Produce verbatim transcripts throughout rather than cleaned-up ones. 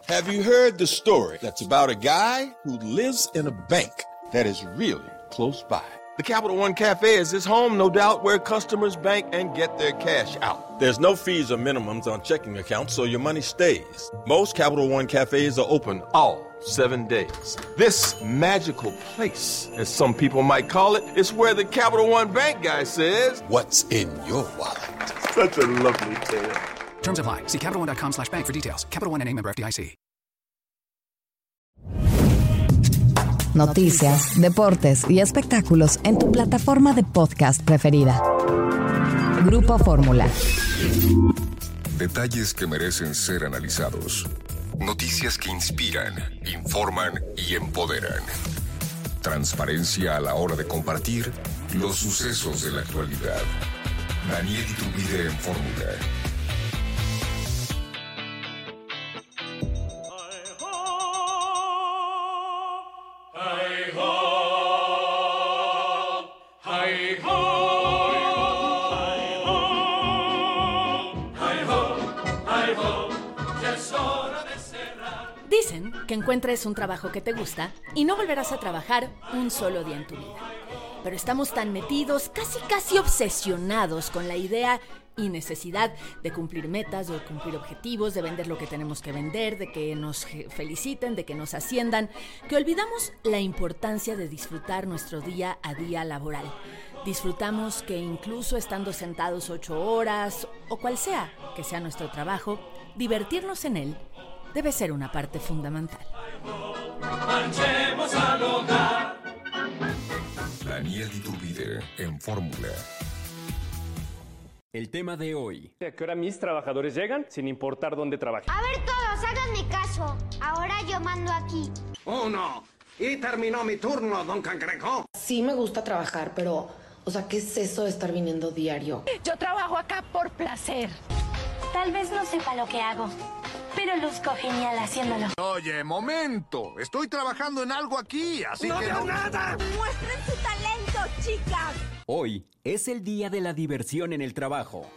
Have you heard the story that's about a guy who lives in a bank that is really close by? The Capital One Cafe is his home, no doubt, where customers bank and get their cash out. There's no fees or minimums on checking accounts, so your money stays. Most Capital One Cafes are open all seven days. This magical place, as some people might call it, is where the Capital One Bank guy says, "What's in your wallet?" Such a lovely tale. Terms apply. See Capital One dot com slash bank for details. Capital One N A member F D I C. Noticias, deportes y espectáculos en tu plataforma de podcast preferida. Grupo Fórmula. Detalles que merecen ser analizados. Noticias que inspiran, informan y empoderan. Transparencia a la hora de compartir los sucesos de la actualidad. Daniel Iturbide en Fórmula. Dicen que encuentres un trabajo que te gusta y no volverás a trabajar un solo día en tu vida. Pero estamos tan metidos, casi casi obsesionados con la idea y necesidad de cumplir metas, de cumplir objetivos, de vender lo que tenemos que vender, de que nos feliciten, de que nos asciendan, que olvidamos la importancia de disfrutar nuestro día a día laboral. Disfrutamos que incluso estando sentados ocho horas, o cual sea que sea nuestro trabajo, divertirnos en él debe ser una parte fundamental. Marchemos al hogar. Daniel Iturbide en Fórmula. El tema de hoy. ¿A qué hora mis trabajadores llegan? Sin importar dónde trabajen. A ver todos, háganme caso. Ahora yo mando aquí. Uno. Y terminó mi turno, don Cangrejo. Sí me gusta trabajar, pero, o sea, ¿qué es eso de estar viniendo diario? Yo trabajo acá por placer. Tal vez no sepa lo que hago, pero luzco genial haciéndolo. Oye, momento. Estoy trabajando en algo aquí, así ¡No que veo no... nada! ¡Muestren su talento, chicas! Hoy es el día de la diversión en el trabajo.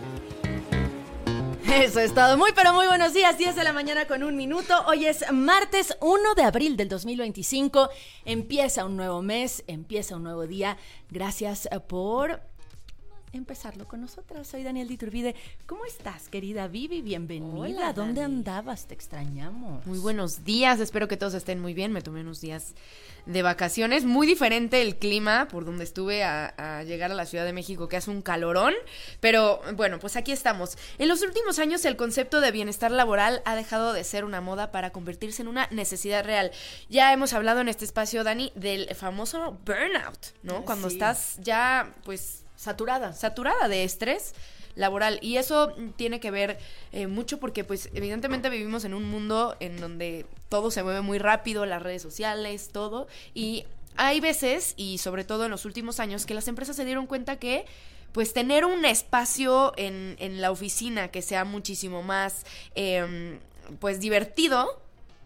Eso es todo. Muy pero muy buenos días, diez de la mañana con un minuto. Hoy es martes uno de abril del dos mil veinticinco. Empieza un nuevo mes, empieza un nuevo día. Gracias por empezarlo con nosotras. Soy Daniel Iturbide. ¿Cómo estás, querida Vivi? Bienvenida. Hola, ¿Dónde Dani. andabas? Te extrañamos. Muy buenos días, espero que todos estén muy bien. Me tomé unos días de vacaciones. Muy diferente el clima por donde estuve a, a llegar a la Ciudad de México, que hace un calorón. Pero bueno, pues aquí estamos. En los últimos años el concepto de bienestar laboral ha dejado de ser una moda para convertirse en una necesidad real. Ya hemos hablado en este espacio, Dani, del famoso burnout, ¿no? Cuando Sí. estás ya, pues... Saturada. Saturada de estrés laboral. Y eso tiene que ver eh, mucho porque, pues, evidentemente vivimos en un mundo en donde todo se mueve muy rápido, las redes sociales, todo. Y hay veces, y sobre todo en los últimos años, que las empresas se dieron cuenta que, pues, tener un espacio en, en la oficina que sea muchísimo más, eh, pues, divertido,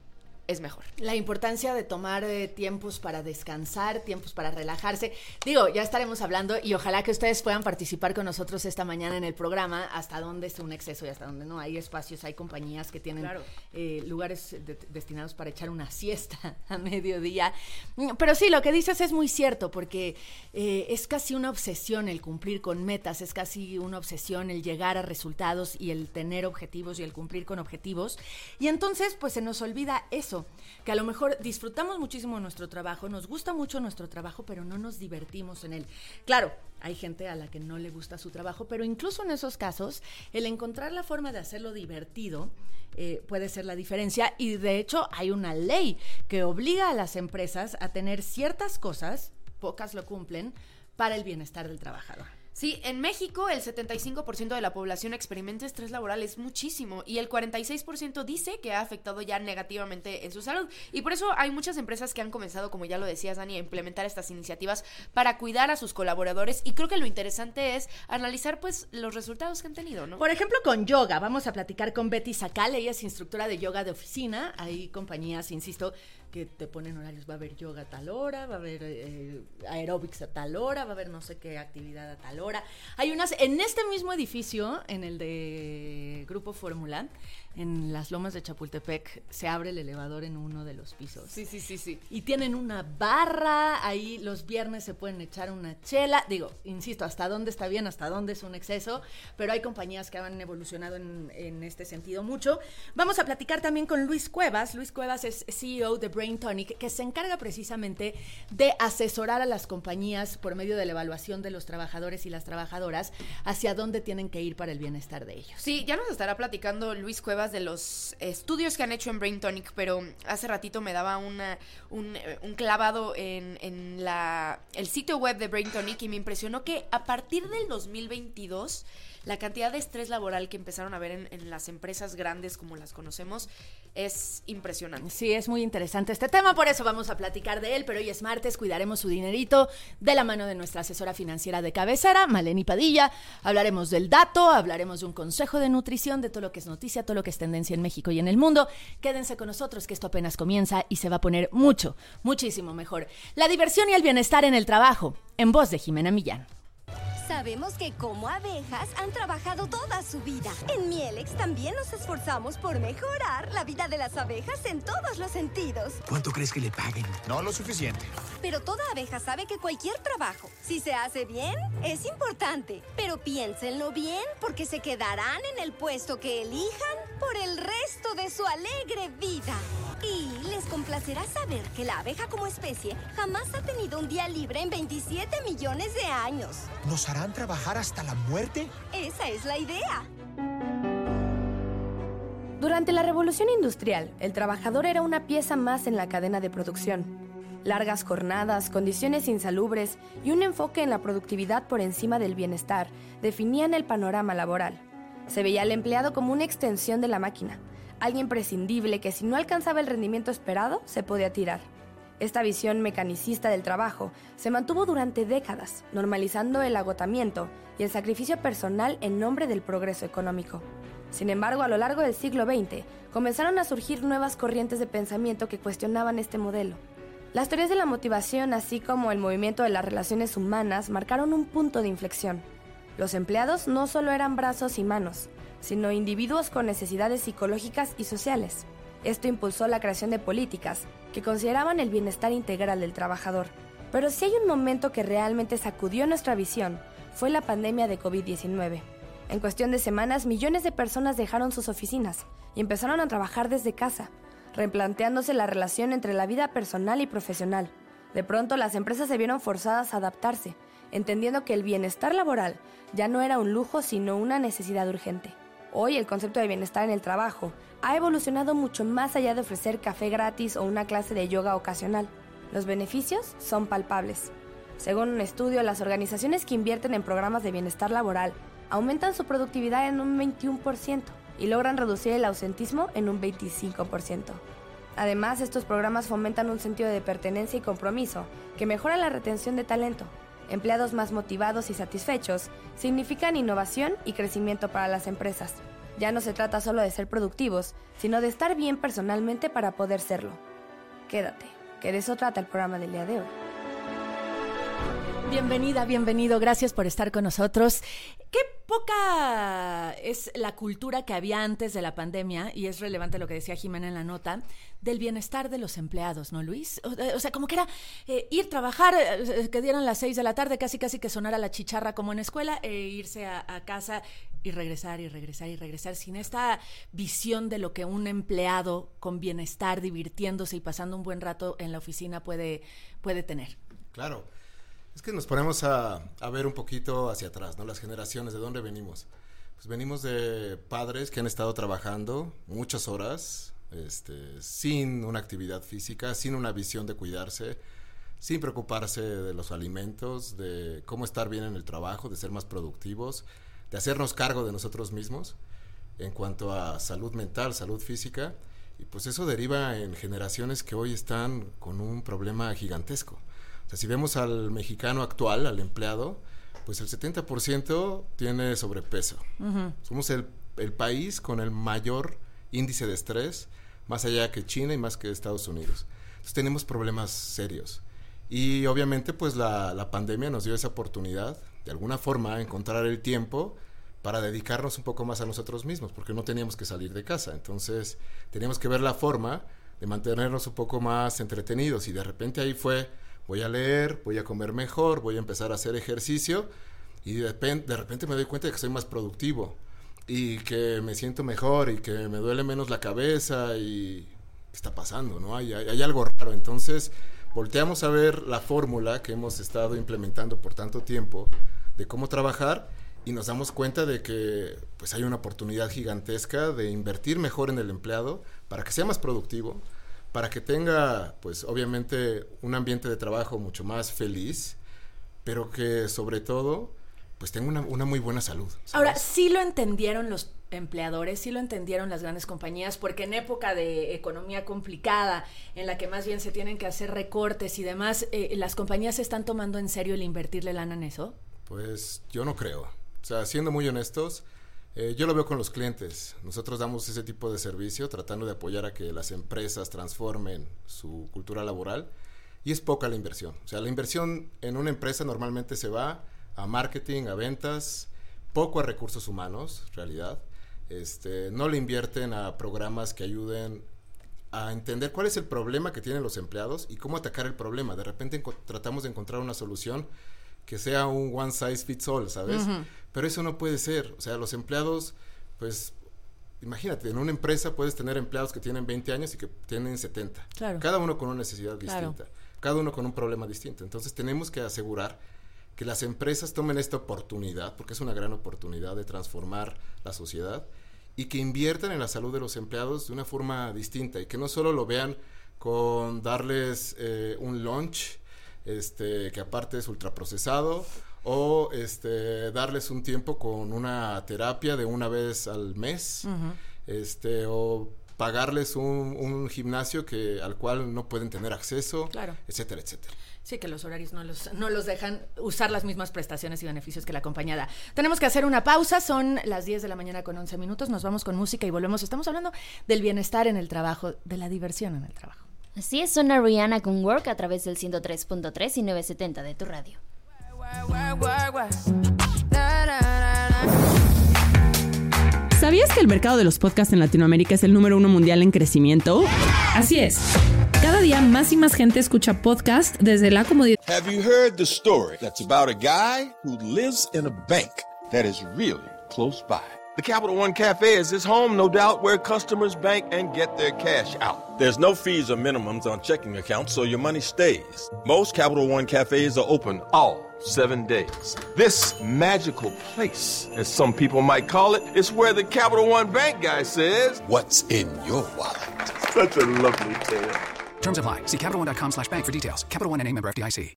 es mejor. La importancia de tomar eh, tiempos para descansar, tiempos para relajarse. Digo, ya estaremos hablando y ojalá que ustedes puedan participar con nosotros esta mañana en el programa, hasta dónde es un exceso y hasta dónde no. Hay espacios, hay compañías que tienen Claro. eh, lugares de- destinados para echar una siesta a mediodía. Pero sí, lo que dices es muy cierto, porque eh, es casi una obsesión el cumplir con metas, es casi una obsesión el llegar a resultados y el tener objetivos y el cumplir con objetivos. Y entonces, pues se nos olvida eso, que a lo mejor disfrutamos muchísimo nuestro trabajo, nos gusta mucho nuestro trabajo, pero no nos divertimos en él. Claro, hay gente a la que no le gusta su trabajo, pero incluso en esos casos, el encontrar la forma de hacerlo divertido eh, puede ser la diferencia. Y de hecho, hay una ley que obliga a las empresas a tener ciertas cosas, pocas lo cumplen, para el bienestar del trabajador. Sí, en México el setenta y cinco por ciento de la población experimenta estrés laboral, es muchísimo, y el cuarenta y seis por ciento dice que ha afectado ya negativamente en su salud, y por eso hay muchas empresas que han comenzado, como ya lo decías, Dani, a implementar estas iniciativas para cuidar a sus colaboradores, y creo que lo interesante es analizar, pues, los resultados que han tenido, ¿no? Por ejemplo, con yoga, vamos a platicar con Betty Sacal, ella es instructora de yoga de oficina. Hay compañías, insisto, que te ponen horarios, va a haber yoga a tal hora, va a haber eh, aeróbics a tal hora, va a haber no sé qué actividad a tal hora. Hay unas, en este mismo edificio, en el de Grupo Fórmula, en las lomas de Chapultepec se abre el elevador en uno de los pisos. Sí, sí, sí, sí. Y tienen una barra, ahí los viernes se pueden echar una chela. Digo, insisto, hasta dónde está bien, hasta dónde es un exceso, pero hay compañías que han evolucionado en, en este sentido mucho. Vamos a platicar también con Luis Cuevas. Luis Cuevas es C E O de Brain Tonic, que se encarga precisamente de asesorar a las compañías por medio de la evaluación de los trabajadores y las trabajadoras hacia dónde tienen que ir para el bienestar de ellos. Sí, ya nos estará platicando Luis Cuevas de los estudios que han hecho en Brain Tonic, pero hace ratito me daba una, un, un clavado en, en la, el sitio web de Brain Tonic y me impresionó que a partir del dos mil veintidós la cantidad de estrés laboral que empezaron a ver en, en las empresas grandes como las conocemos es impresionante. Sí, es muy interesante este tema, por eso vamos a platicar de él, pero hoy es martes, cuidaremos su dinerito de la mano de nuestra asesora financiera de cabecera, Maleni Padilla. Hablaremos del dato, hablaremos de un consejo de nutrición, de todo lo que es noticia, todo lo que es tendencia en México y en el mundo. Quédense con nosotros que esto apenas comienza y se va a poner mucho, muchísimo mejor. La diversión y el bienestar en el trabajo, en voz de Jimena Millán. Sabemos que como abejas han trabajado toda su vida. En Mielex también nos esforzamos por mejorar la vida de las abejas en todos los sentidos. ¿Cuánto crees que le paguen? No lo suficiente. Pero toda abeja sabe que cualquier trabajo, si se hace bien, es importante. Pero piénsenlo bien, porque se quedarán en el puesto que elijan por el resto de su alegre vida. Y les complacerá saber que la abeja como especie jamás ha tenido un día libre en veintisiete millones de años. ¿Nos harán trabajar hasta la muerte? Esa es la idea. Durante la Revolución Industrial, el trabajador era una pieza más en la cadena de producción. Largas jornadas, condiciones insalubres y un enfoque en la productividad por encima del bienestar definían el panorama laboral. Se veía al empleado como una extensión de la máquina, alguien prescindible que si no alcanzaba el rendimiento esperado, se podía tirar. Esta visión mecanicista del trabajo se mantuvo durante décadas, normalizando el agotamiento y el sacrificio personal en nombre del progreso económico. Sin embargo, a lo largo del siglo veinte, comenzaron a surgir nuevas corrientes de pensamiento que cuestionaban este modelo. Las teorías de la motivación, así como el movimiento de las relaciones humanas, marcaron un punto de inflexión. Los empleados no solo eran brazos y manos, sino individuos con necesidades psicológicas y sociales. Esto impulsó la creación de políticas que consideraban el bienestar integral del trabajador. Pero si hay un momento que realmente sacudió nuestra visión, fue la pandemia de covid diecinueve. En cuestión de semanas, millones de personas dejaron sus oficinas y empezaron a trabajar desde casa, replanteándose la relación entre la vida personal y profesional. De pronto, las empresas se vieron forzadas a adaptarse, entendiendo que el bienestar laboral ya no era un lujo, sino una necesidad urgente. Hoy, el concepto de bienestar en el trabajo ha evolucionado mucho más allá de ofrecer café gratis o una clase de yoga ocasional. Los beneficios son palpables. Según un estudio, las organizaciones que invierten en programas de bienestar laboral aumentan su productividad en un veintiuno por ciento y logran reducir el ausentismo en un veinticinco por ciento. Además, estos programas fomentan un sentido de pertenencia y compromiso que mejora la retención de talento. Empleados más motivados y satisfechos significan innovación y crecimiento para las empresas. Ya no se trata solo de ser productivos, sino de estar bien personalmente para poder serlo. Quédate, que de eso trata el programa del día de hoy. Bienvenida, bienvenido, gracias por estar con nosotros. Qué poca es la cultura que había antes de la pandemia, y es relevante lo que decía Jimena en la nota, del bienestar de los empleados, ¿no, Luis? O, o sea, como que era eh, ir trabajar, eh, que dieran las seis de la tarde, casi casi que sonara la chicharra como en escuela, e irse a, a casa y regresar y regresar y regresar, sin esta visión de lo que un empleado con bienestar, divirtiéndose y pasando un buen rato en la oficina puede, puede tener. Claro. Es que nos ponemos a, a ver un poquito hacia atrás, ¿no? Las generaciones, ¿de dónde venimos? Pues venimos de padres que han estado trabajando muchas horas, este, sin una actividad física, sin una visión de cuidarse, sin preocuparse de los alimentos, de cómo estar bien en el trabajo, de ser más productivos, de hacernos cargo de nosotros mismos en cuanto a salud mental, salud física, y pues eso deriva en generaciones que hoy están con un problema gigantesco. O sea, si vemos al mexicano actual, al empleado, pues el setenta por ciento tiene sobrepeso. Uh-huh. Somos el, el país con el mayor índice de estrés, más allá que China y más que Estados Unidos. Entonces tenemos problemas serios. Y obviamente pues la, la pandemia nos dio esa oportunidad, de alguna forma, encontrar el tiempo para dedicarnos un poco más a nosotros mismos, porque no teníamos que salir de casa. Entonces, teníamos que ver la forma de mantenernos un poco más entretenidos, y de repente ahí fue, voy a leer, voy a comer mejor, voy a empezar a hacer ejercicio, y de repente, de repente me doy cuenta de que soy más productivo, y que me siento mejor, y que me duele menos la cabeza, y ¿qué está pasando, no? Hay, hay, hay algo raro. Entonces, volteamos a ver la fórmula que hemos estado implementando por tanto tiempo de cómo trabajar, y nos damos cuenta de que pues hay una oportunidad gigantesca de invertir mejor en el empleado para que sea más productivo, para que tenga pues obviamente un ambiente de trabajo mucho más feliz, pero que sobre todo pues tenga una, una muy buena salud, ¿sabes? Ahora, sí lo entendieron los empleadores, sí lo entendieron las grandes compañías, porque en época de economía complicada, en la que más bien se tienen que hacer recortes y demás, eh, ¿las compañías se están tomando en serio el invertirle lana en eso? Pues yo no creo. O sea, siendo muy honestos, eh, yo lo veo con los clientes. Nosotros damos ese tipo de servicio tratando de apoyar a que las empresas transformen su cultura laboral, y es poca la inversión. O sea, la inversión en una empresa normalmente se va a marketing, a ventas, poco a recursos humanos, en realidad. Este, no le invierten a programas que ayuden a entender cuál es el problema que tienen los empleados y cómo atacar el problema. De repente enco- tratamos de encontrar una solución que sea un one size fits all, ¿sabes? Uh-huh. Pero eso no puede ser. O sea, los empleados, pues, imagínate, en una empresa puedes tener empleados que tienen veinte años y que tienen setenta. Claro. Cada uno con una necesidad distinta. Claro. Cada uno con un problema distinto. Entonces, tenemos que asegurar que las empresas tomen esta oportunidad, porque es una gran oportunidad de transformar la sociedad, y que inviertan en la salud de los empleados de una forma distinta, y que no solo lo vean con darles eh, un lunch, este, que aparte es ultraprocesado, o este, darles un tiempo con una terapia de una vez al mes, uh-huh. este, o pagarles un, un gimnasio que al cual no pueden tener acceso, claro. etcétera, etcétera. Sí, que los horarios no los, no los dejan usar las mismas prestaciones y beneficios que la compañía da. Tenemos que hacer una pausa, son las diez de la mañana con once minutos, nos vamos con música y volvemos. Estamos hablando del bienestar en el trabajo, de la diversión en el trabajo. Así es, suena Rihanna con Work a través del ciento tres punto tres y novecientos setenta de tu radio. ¿Sabías que el mercado de los podcasts en Latinoamérica es el número uno mundial en crecimiento? Así es. Cada día más y más gente escucha podcast desde la comodidad. Have you heard the story that's about a guy who lives in a bank that is really close by? The Capital One Cafe is his home, no doubt, where customers bank and get their cash out. There's no fees or minimums on checking accounts, so your money stays. Most Capital One Cafes are open all seven days. This magical place, as some people might call it, is where the Capital One Bank guy says, "What's in your wallet?" Such a lovely tale. Terms apply. See Capital One dot com slash bank for details. Capital One N A member F D I C.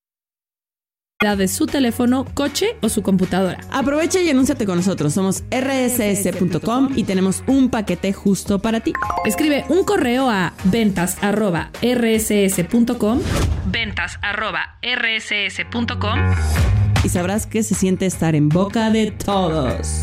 De su teléfono, coche o su computadora. Aprovecha y anúnciate con nosotros. Somos erre ese ese punto com y tenemos un paquete justo para ti. Escribe un correo a ventas arroba erre ese ese punto com ventas arroba erre ese ese punto com y sabrás que se siente estar en boca de todos.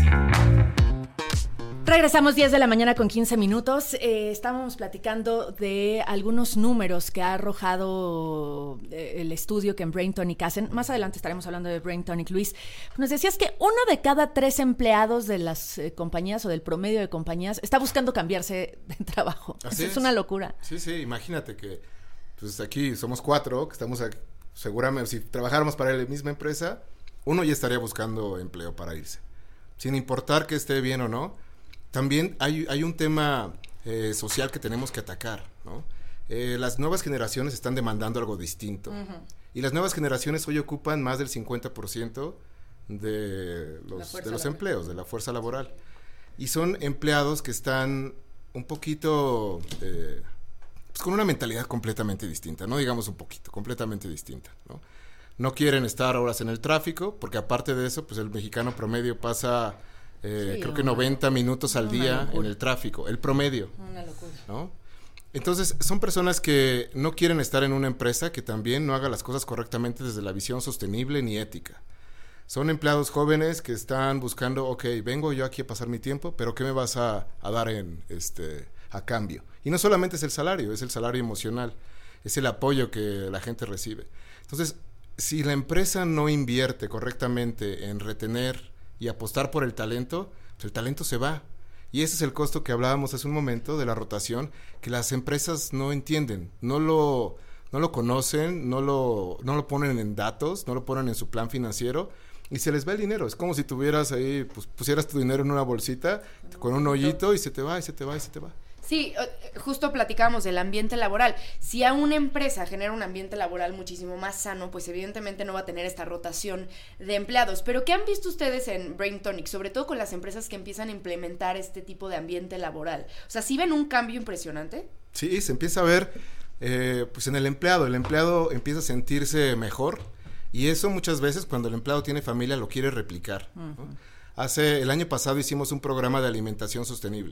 Regresamos diez de la mañana con quince minutos. Eh, estábamos platicando de algunos números que ha arrojado eh, el estudio que en Brain Tonic hacen. Más adelante estaremos hablando de Brain Tonic, Luis. Nos decías que uno de cada tres empleados de las eh, compañías o del promedio de compañías está buscando cambiarse de trabajo. Así es. Es una locura. Sí, sí, imagínate que pues aquí somos cuatro, que estamos aquí, seguramente si trabajáramos para la misma empresa, uno ya estaría buscando empleo para irse. Sin importar que esté bien o no. También hay, hay un tema eh, social que tenemos que atacar, ¿no? Eh, las nuevas generaciones están demandando algo distinto. Uh-huh. Y las nuevas generaciones hoy ocupan más del cincuenta por ciento de los, de los empleos, de la fuerza laboral. Y son empleados que están un poquito, eh, pues con una mentalidad completamente distinta, no digamos un poquito, completamente distinta, ¿no? No quieren estar horas en el tráfico, porque aparte de eso, pues el mexicano promedio pasa... Eh, sí, creo que noventa minutos al día locura. En el tráfico, el promedio. Una locura. ¿No? Entonces, son personas que no quieren estar en una empresa que también no haga las cosas correctamente desde la visión sostenible ni ética. Son empleados jóvenes que están buscando, ok, vengo yo aquí a pasar mi tiempo, pero ¿qué me vas a, a dar en este a cambio? Y no solamente es el salario, es el salario emocional, es el apoyo que la gente recibe. Entonces, si la empresa no invierte correctamente en retener y apostar por el talento, pues el talento se va. Y ese es el costo que hablábamos hace un momento de la rotación, que las empresas no entienden, no lo, no lo conocen, no lo, no lo ponen en datos, no lo ponen en su plan financiero y se les va el dinero. Es como si tuvieras ahí, pues pusieras tu dinero en una bolsita con un hoyito y se te va, y se te va, y se te va. Sí, justo platicábamos del ambiente laboral. Si a una empresa genera un ambiente laboral muchísimo más sano, pues evidentemente no va a tener esta rotación de empleados. Pero ¿qué han visto ustedes en Brain Tonic? Sobre todo con las empresas que empiezan a implementar este tipo de ambiente laboral. O sea, ¿sí ven un cambio impresionante? Sí, se empieza a ver eh, pues en el empleado. El empleado empieza a sentirse mejor y eso muchas veces cuando el empleado tiene familia lo quiere replicar, ¿no? Uh-huh. Hace, el año pasado hicimos un programa de alimentación sostenible,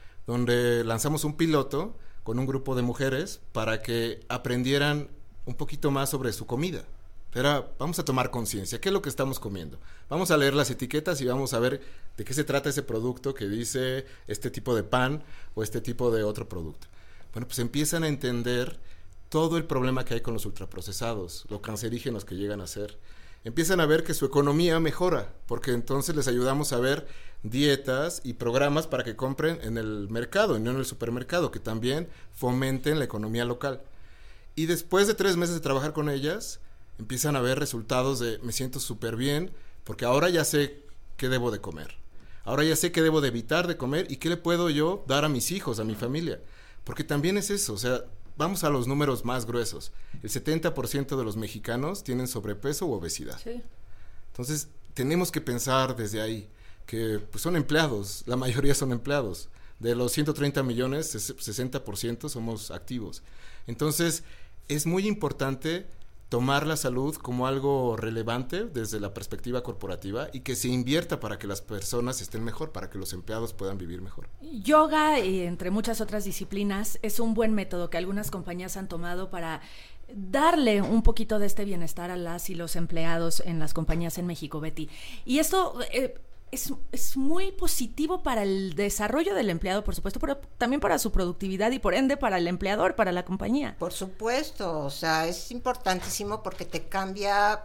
donde lanzamos un piloto con un grupo de mujeres para que aprendieran un poquito más sobre su comida. Pero vamos a tomar conciencia, ¿qué es lo que estamos comiendo? Vamos a leer las etiquetas y vamos a ver de qué se trata ese producto que dice este tipo de pan o este tipo de otro producto. Bueno, pues empiezan a entender todo el problema que hay con los ultraprocesados, lo cancerígenos que llegan a ser. Empiezan a ver que su economía mejora, porque entonces les ayudamos a ver dietas y programas para que compren en el mercado y no en el supermercado, que también fomenten la economía local. Y después de tres meses de trabajar con ellas, empiezan a ver resultados de me siento súper bien, porque ahora ya sé qué debo de comer. Ahora ya sé qué debo de evitar de comer y qué le puedo yo dar a mis hijos, a mi familia. Porque también es eso, o sea, vamos a los números más gruesos. El setenta por ciento de los mexicanos tienen sobrepeso u obesidad. Sí. Entonces, tenemos que pensar desde ahí que pues, son empleados, la mayoría son empleados. De los ciento treinta millones, sesenta por ciento somos activos. Entonces, es muy importante tomar la salud como algo relevante desde la perspectiva corporativa y que se invierta para que las personas estén mejor, para que los empleados puedan vivir mejor. Yoga, y entre muchas otras disciplinas, es un buen método que algunas compañías han tomado para darle un poquito de este bienestar a las y los empleados en las compañías en México, Betty. Y esto eh, es, es muy positivo para el desarrollo del empleado, por supuesto, pero también para su productividad y por ende para el empleador, para la compañía. Por supuesto, o sea, es importantísimo porque te cambia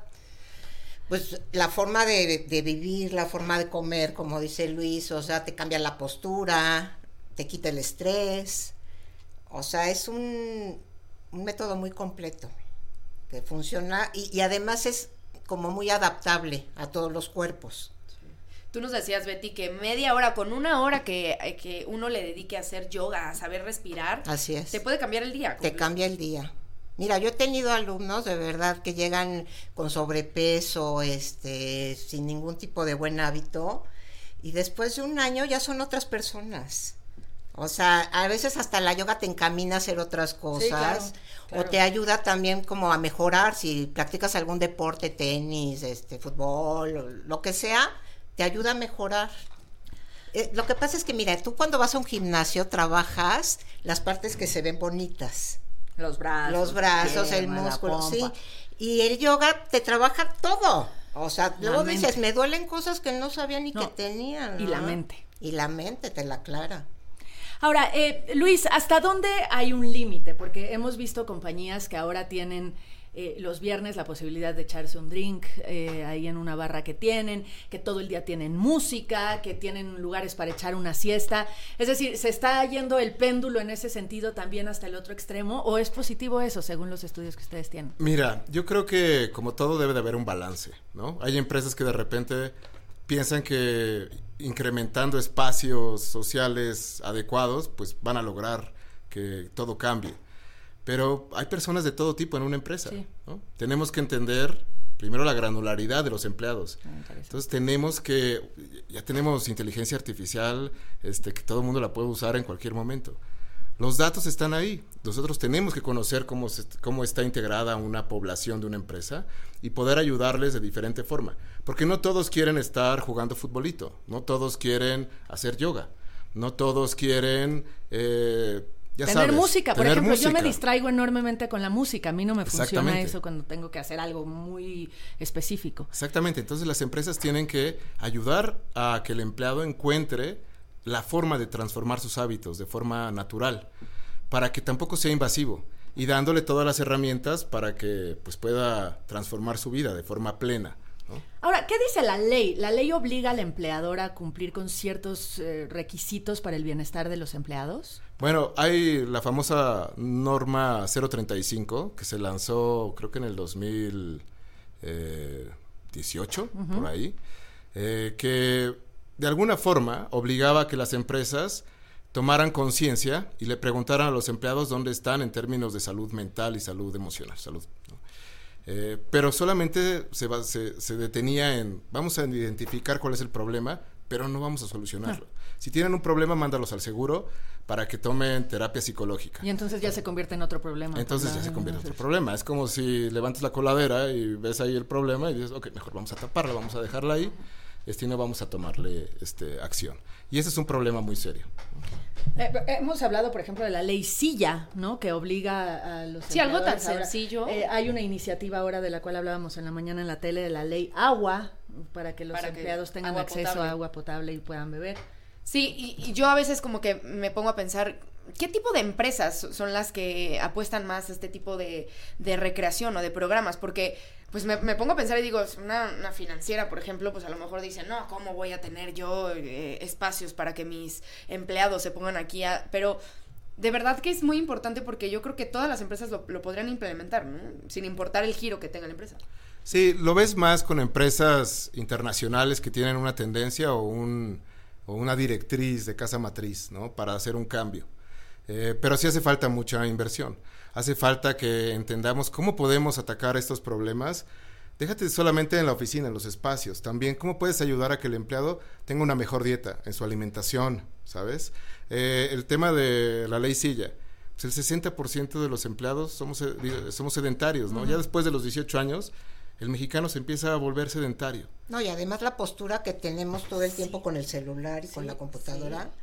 pues la forma de, de vivir, la forma de comer, como dice Luis, o sea, te cambia la postura, te quita el estrés, o sea, es un, un método muy completo que funciona y, y además es como muy adaptable a todos los cuerpos. Tú nos decías, Betty, que media hora, con una hora que, que uno le dedique a hacer yoga, a saber respirar, así es, te puede cambiar el día. Te cambia el día. Mira, yo he tenido alumnos de verdad que llegan con sobrepeso, este, sin ningún tipo de buen hábito, y después de un año ya son otras personas. O sea, a veces hasta la yoga te encamina a hacer otras cosas, sí, claro, claro. O te ayuda también como a mejorar, si practicas algún deporte, tenis, este, fútbol, lo que sea, te ayuda a mejorar. Eh, lo que pasa es que, mira, tú cuando vas a un gimnasio trabajas las partes que se ven bonitas. Los brazos. Los brazos, el músculo, sí. Y el yoga te trabaja todo. O sea, la luego mente. Dices, me duelen cosas que no sabía ni no. que tenían, ¿no? Y la mente. Y la mente te la aclara. Ahora, eh, Luis, ¿hasta dónde hay un límite? Porque hemos visto compañías que ahora tienen eh, los viernes la posibilidad de echarse un drink eh, ahí en una barra que tienen, que todo el día tienen música, que tienen lugares para echar una siesta. Es decir, ¿se está yendo el péndulo en ese sentido también hasta el otro extremo? ¿O es positivo eso, según los estudios que ustedes tienen? Mira, yo creo que como todo debe de haber un balance, ¿no? Hay empresas que de repente piensan que incrementando espacios sociales adecuados, pues van a lograr que todo cambie. Pero hay personas de todo tipo en una empresa, sí. ¿no? Tenemos que entender primero la granularidad de los empleados. Entonces tenemos que, ya tenemos inteligencia artificial, este, que todo el mundo la puede usar en cualquier momento. Los datos están ahí. Nosotros tenemos que conocer cómo, se, cómo está integrada una población de una empresa y poder ayudarles de diferente forma. Porque no todos quieren estar jugando futbolito, no todos quieren hacer yoga, no todos quieren... Eh, Ya tener sabes, música, por tener ejemplo, música. yo me distraigo enormemente con la música, a mí no me funciona eso cuando tengo que hacer algo muy específico. Exactamente, entonces las empresas tienen que ayudar a que el empleado encuentre la forma de transformar sus hábitos de forma natural, para que tampoco sea invasivo, y dándole todas las herramientas para que pues pueda transformar su vida de forma plena, ¿no? Ahora, ¿qué dice la ley? ¿La ley obliga al empleador a cumplir con ciertos eh, requisitos para el bienestar de los empleados? Bueno, hay la famosa norma cero treinta y cinco que se lanzó creo que en el dos mil dieciocho, uh-huh. por ahí, eh, que de alguna forma obligaba a que las empresas tomaran conciencia y le preguntaran a los empleados dónde están en términos de salud mental y salud emocional, salud, ¿no? Eh, pero solamente se, va, se, se detenía en, vamos a identificar cuál es el problema, pero no vamos a solucionarlo. No. Si tienen un problema, mándalos al seguro para que tomen terapia psicológica. Y entonces ya se convierte en otro problema. Entonces ya se convierte en otro problema. Es como si levantas la coladera y ves ahí el problema y dices, ok, mejor vamos a taparla, vamos a dejarla ahí, este, y no vamos a tomarle este, acción. Y ese es un problema muy serio. Eh, hemos hablado, por ejemplo, de la ley Silla, ¿no? Que obliga a los sí, algo tan ahora, sencillo. Eh, hay una iniciativa ahora de la cual hablábamos en la mañana en la tele, de la ley Agua, para que los para empleados que tengan acceso potable. a agua potable y puedan beber. Sí, y, y yo a veces como que me pongo a pensar, ¿qué tipo de empresas son las que apuestan más a este tipo de, de recreación o de programas? Porque pues me, me pongo a pensar y digo, una, una financiera, por ejemplo, pues a lo mejor dice, no, ¿cómo voy a tener yo eh, espacios para que mis empleados se pongan aquí? A... Pero de verdad que es muy importante porque yo creo que todas las empresas lo, lo podrían implementar, ¿no? Sin importar el giro que tenga la empresa. Sí, lo ves más con empresas internacionales que tienen una tendencia o un... o una directriz de casa matriz, ¿no? Para hacer un cambio. Eh, pero sí hace falta mucha inversión. Hace falta que entendamos cómo podemos atacar estos problemas. Déjate solamente en la oficina, en los espacios. También cómo puedes ayudar a que el empleado tenga una mejor dieta en su alimentación, ¿sabes? Eh, el tema de la ley Silla. Pues el sesenta por ciento de los empleados somos, somos sedentarios, ¿no? Uh-huh. Ya después de los dieciocho años, el mexicano se empieza a volver sedentario. No, y además la postura que tenemos todo el tiempo sí. con el celular y sí, con la computadora, sí.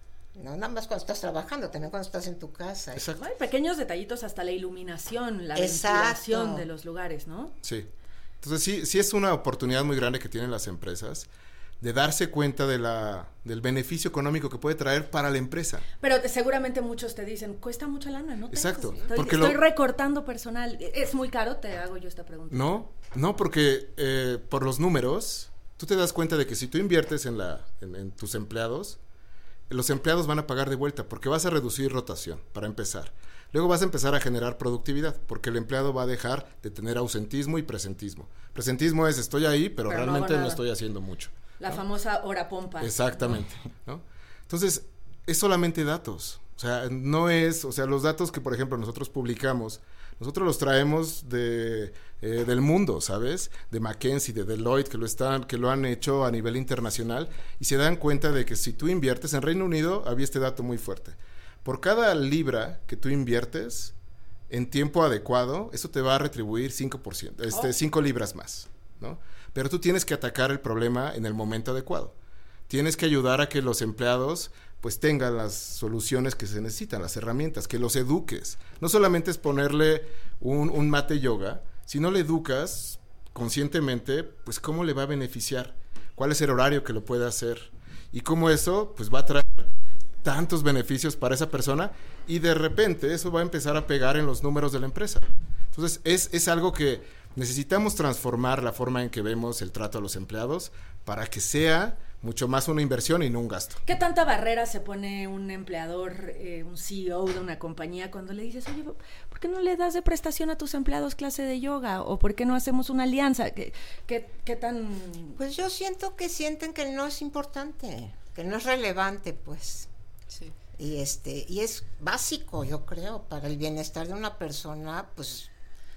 no nada más cuando estás trabajando, también cuando estás en tu casa. Exacto. Hay pequeños detallitos, hasta la iluminación, la Exacto. ventilación de los lugares, ¿no? Sí. Entonces sí, sí es una oportunidad muy grande que tienen las empresas de darse cuenta de la del beneficio económico que puede traer para la empresa. Pero te, seguramente muchos te dicen, cuesta mucha lana, ¿no? Exacto. Estoy, porque estoy lo... recortando personal. ¿Es muy caro? Te hago yo esta pregunta. No, no, porque eh, por los números, tú te das cuenta de que si tú inviertes en, la, en, en tus empleados, los empleados van a pagar de vuelta porque vas a reducir rotación, para empezar. Luego vas a empezar a generar productividad, porque el empleado va a dejar de tener ausentismo y presentismo. Presentismo es, estoy ahí, pero, pero realmente no, no estoy haciendo mucho. La ¿no? famosa hora pompa. Exactamente, ¿no? Entonces, es solamente datos. O sea, no es, o sea, los datos que, por ejemplo, nosotros publicamos, nosotros los traemos de eh, del mundo, ¿sabes? De McKinsey, de Deloitte, que lo están, que lo han hecho a nivel internacional, y se dan cuenta de que si tú inviertes, en Reino Unido había este dato muy fuerte. Por cada libra que tú inviertes en tiempo adecuado, eso te va a retribuir cinco por ciento, este, oh. cinco libras más, ¿no? Pero tú tienes que atacar el problema en el momento adecuado. Tienes que ayudar a que los empleados pues tengan las soluciones que se necesitan, las herramientas, que los eduques. No solamente es ponerle un, un mate yoga, sino le educas conscientemente, pues cómo le va a beneficiar, cuál es el horario que lo puede hacer y cómo eso pues va a traer tantos beneficios para esa persona y de repente eso va a empezar a pegar en los números de la empresa. Entonces es, es algo que necesitamos transformar la forma en que vemos el trato a los empleados para que sea mucho más una inversión y no un gasto. ¿Qué tanta barrera se pone un empleador, eh, un C E O de una compañía cuando le dices, oye, ¿por qué no le das de prestación a tus empleados clase de yoga? ¿O por qué no hacemos una alianza? ¿Qué, qué, qué tan...? Pues yo siento que sienten que no es importante, que no es relevante, pues. Sí. Y este, y es básico, yo creo, para el bienestar de una persona, pues,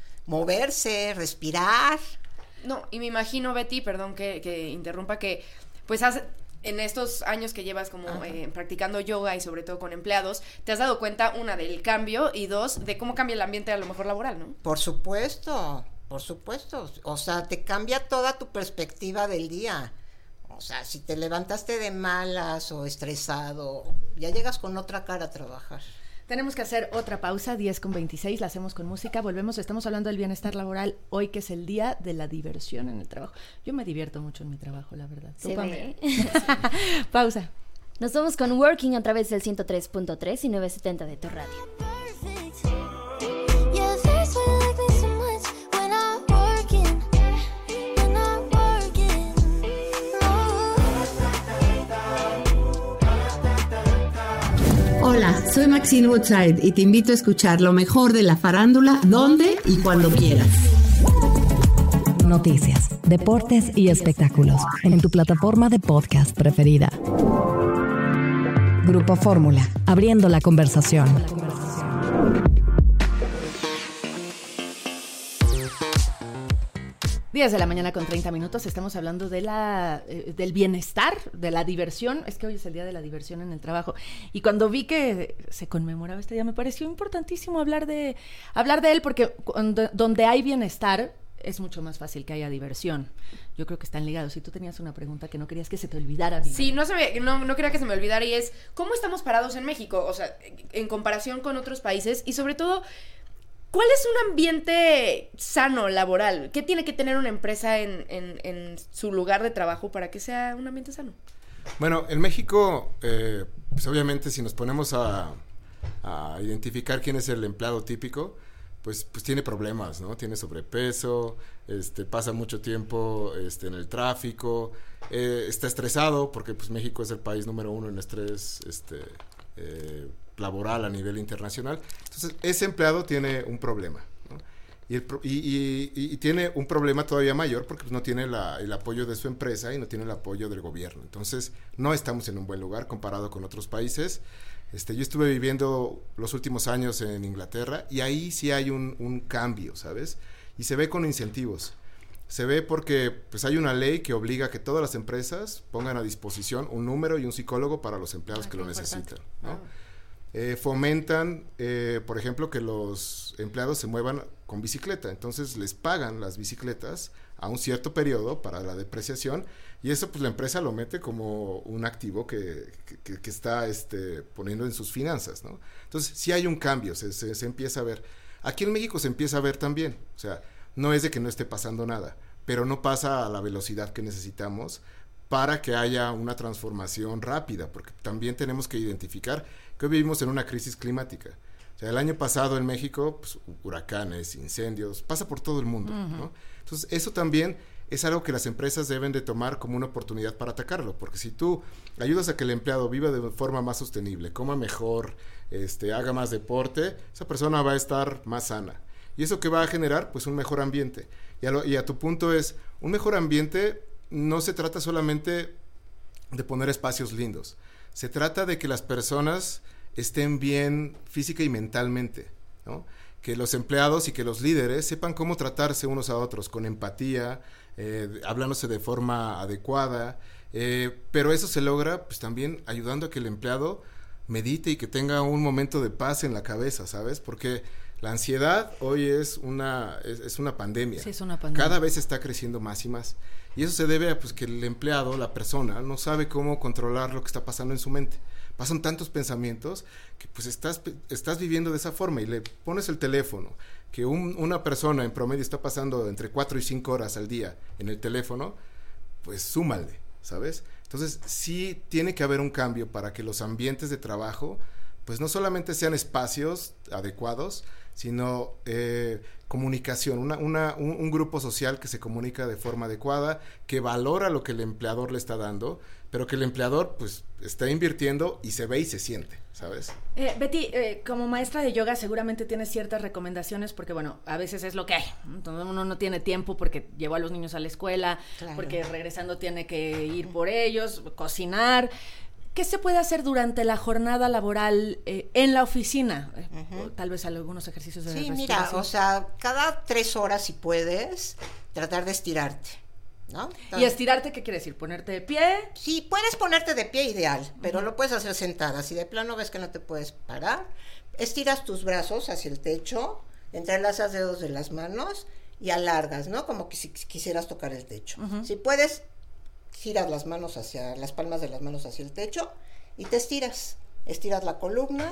moverse, respirar. No, y me imagino, Betty, perdón que, que interrumpa, que pues has, en estos años que llevas como eh, practicando yoga y sobre todo con empleados, te has dado cuenta, una, del cambio y dos, de cómo cambia el ambiente a lo mejor laboral, ¿no? Por supuesto, por supuesto. O sea, te cambia toda tu perspectiva del día. O sea, si te levantaste de malas o estresado, ya llegas con otra cara a trabajar. Tenemos que hacer otra pausa, diez con veintiséis, la hacemos con música, volvemos, estamos hablando del bienestar laboral, hoy que es el día de la diversión en el trabajo. Yo me divierto mucho en mi trabajo, la verdad. Se ve. Pausa. Nos vamos con Working a través del ciento tres punto tres y novecientos setenta de tu radio. Yeah, Soy Maxine Woodside y te invito a escuchar lo mejor de la farándula, donde y cuando quieras. Noticias, deportes y espectáculos en tu plataforma de podcast preferida. Grupo Fórmula, abriendo la conversación. diez de la mañana con treinta minutos, estamos hablando de la, eh, del bienestar, de la diversión. Es que hoy es el día de la diversión en el trabajo. Y cuando vi que se conmemoraba este día, me pareció importantísimo hablar de, hablar de él, porque cuando, donde hay bienestar es mucho más fácil que haya diversión. Yo creo que están ligados. Si tú tenías una pregunta que no querías que se te olvidara. Vivian. Sí, no, se me, no, no quería que se me olvidara, y es, ¿cómo estamos parados en México? O sea, en comparación con otros países, y sobre todo, ¿cuál es un ambiente sano laboral? ¿Qué tiene que tener una empresa en, en, en su lugar de trabajo para que sea un ambiente sano? Bueno, en México, eh, pues obviamente si nos ponemos a, a identificar quién es el empleado típico, pues, pues tiene problemas, ¿no? Tiene sobrepeso, este, pasa mucho tiempo este, en el tráfico, eh, está estresado porque pues México es el país número uno en estrés este, eh, laboral a nivel internacional. Entonces, ese empleado tiene un problema, ¿no? Y, el, y, y, y, y tiene un problema todavía mayor porque pues, no tiene la, el apoyo de su empresa y no tiene el apoyo del gobierno. Entonces, no estamos en un buen lugar comparado con otros países. Este, yo estuve viviendo los últimos años en Inglaterra y ahí sí hay un, un cambio, ¿sabes? Y se ve con incentivos. Se ve porque pues hay una ley que obliga a que todas las empresas pongan a disposición un número y un psicólogo para los empleados ah, que lo necesitan, ¿no? Ah. Eh, fomentan, eh, por ejemplo, que los empleados se muevan con bicicleta. Entonces les pagan las bicicletas a un cierto periodo para la depreciación, y eso pues la empresa lo mete como un activo que, que, que está este, poniendo en sus finanzas, ¿no? Entonces sí hay un cambio, se, se, se empieza a ver. Aquí en México se empieza a ver también, o sea, no es de que no esté pasando nada, pero no pasa a la velocidad que necesitamos para que haya una transformación rápida, porque también tenemos que identificar que hoy vivimos en una crisis climática. O sea, el año pasado en México, pues, huracanes, incendios, pasa por todo el mundo, uh-huh. ¿no? Entonces, eso también es algo que las empresas deben de tomar como una oportunidad para atacarlo, porque si tú ayudas a que el empleado viva de forma más sostenible, coma mejor, este, haga más deporte, esa persona va a estar más sana. ¿Y eso qué va a generar? Pues un mejor ambiente. Y a, lo, y a tu punto es, un mejor ambiente no se trata solamente de poner espacios lindos, se trata de que las personas estén bien física y mentalmente, ¿no? Que los empleados y que los líderes sepan cómo tratarse unos a otros, con empatía, eh, hablándose de forma adecuada, eh, pero eso se logra pues también ayudando a que el empleado medite y que tenga un momento de paz en la cabeza, ¿sabes? Porque la ansiedad hoy es una, es, es una pandemia. Sí, es una pandemia. Cada vez está creciendo más y más. Y eso se debe a pues, que el empleado, la persona, no sabe cómo controlar lo que está pasando en su mente. Pasan tantos pensamientos que pues estás, estás viviendo de esa forma, y le pones el teléfono, que un, una persona en promedio está pasando entre cuatro y cinco horas al día en el teléfono, pues súmale, ¿sabes? Entonces sí tiene que haber un cambio para que los ambientes de trabajo pues no solamente sean espacios adecuados, sino eh, comunicación, una, una, un, un grupo social que se comunica de forma adecuada, que valora lo que el empleador le está dando, pero que el empleador pues está invirtiendo y se ve y se siente, ¿sabes? Eh, Betty, eh, como maestra de yoga seguramente tienes ciertas recomendaciones, porque bueno, a veces es lo que hay, entonces uno no tiene tiempo porque llevó a los niños a la escuela, claro. Porque regresando tiene que ir por ellos, cocinar. ¿Qué se puede hacer durante la jornada laboral eh, en la oficina? Uh-huh. Tal vez algunos ejercicios de sí, respiración. Sí, mira, o sea, cada tres horas si puedes, tratar de estirarte, ¿no? Entonces, ¿y estirarte qué quiere decir? ¿Ponerte de pie? Sí, puedes ponerte de pie ideal, pero uh-huh. lo puedes hacer sentada. Si de plano ves que no te puedes parar, estiras tus brazos hacia el techo, entrelazas dedos de las manos y alargas, ¿no? Como que si quisieras tocar el techo. Uh-huh. Si puedes, giras las manos hacia, las palmas de las manos hacia el techo y te estiras, estiras la columna,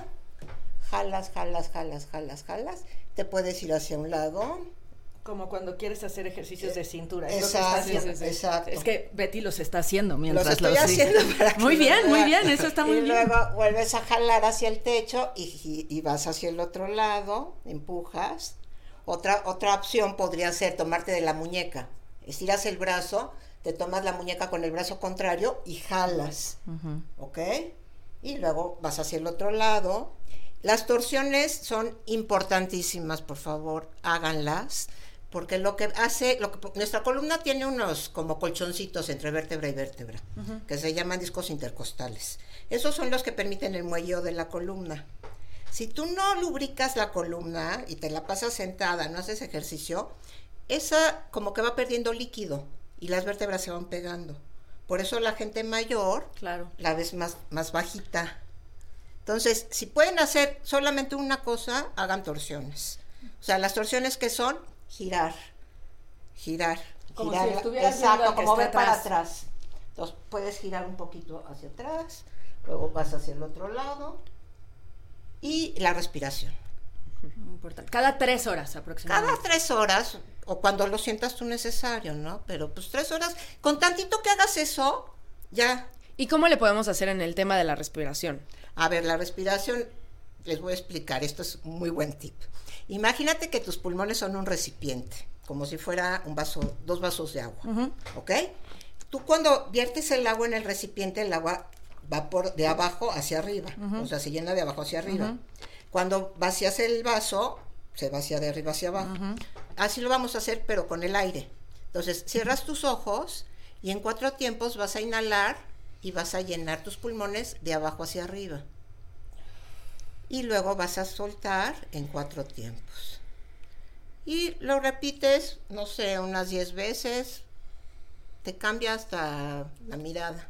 jalas, jalas, jalas, jalas, jalas, te puedes ir hacia un lado. Como cuando quieres hacer ejercicios de cintura. Exacto, es, es, exacto. Es que Betty los está haciendo mientras los estoy los haciendo para que muy bien, muy bien, eso está muy y bien. Y luego vuelves a jalar hacia el techo y, y, y vas hacia el otro lado, empujas. Otra, otra opción podría ser tomarte de la muñeca, estiras el brazo, te tomas la muñeca con el brazo contrario y jalas, uh-huh. ¿ok? y luego vas hacia el otro lado. Las torsiones son importantísimas, por favor, háganlas, porque lo que hace, lo que, nuestra columna tiene unos como colchoncitos entre vértebra y vértebra, uh-huh. que se llaman discos intercostales. Esos son los que permiten el muelleo de la columna. Si tú no lubricas la columna y te la pasas sentada, no haces ejercicio, esa como que va perdiendo líquido y las vértebras se van pegando. Por eso la gente mayor, claro, la ves más, más bajita. Entonces, si pueden hacer solamente una cosa, hagan torsiones. O sea, las torsiones que son girar, girar, como girar. Si estuvieras exacto, como ver atrás. para atrás. Entonces, puedes girar un poquito hacia atrás, luego vas hacia el otro lado y la respiración. Importante. Cada tres horas aproximadamente. Cada tres horas, o cuando lo sientas tú necesario, ¿no? Pero pues tres horas, con tantito que hagas eso, ya. ¿Y cómo le podemos hacer en el tema de la respiración? A ver, la respiración, les voy a explicar, esto es un muy buen tip. Imagínate que tus pulmones son un recipiente, como si fuera un vaso, dos vasos de agua, uh-huh. ¿ok? Tú cuando viertes el agua en el recipiente, el agua va por de abajo hacia arriba, uh-huh. o sea, se llena de abajo hacia arriba. Uh-huh. Cuando vacías el vaso, se vacía de arriba hacia abajo. Uh-huh. Así lo vamos a hacer, pero con el aire. Entonces, cierras tus ojos y en cuatro tiempos vas a inhalar y vas a llenar tus pulmones de abajo hacia arriba. Y luego vas a soltar en cuatro tiempos. Y lo repites, no sé, unas diez veces. Te cambia hasta la mirada.